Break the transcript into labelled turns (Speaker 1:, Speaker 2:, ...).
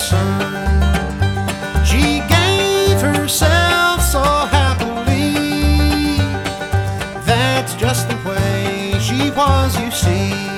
Speaker 1: sun. She gave herself so happily. That's just the way she was, you see.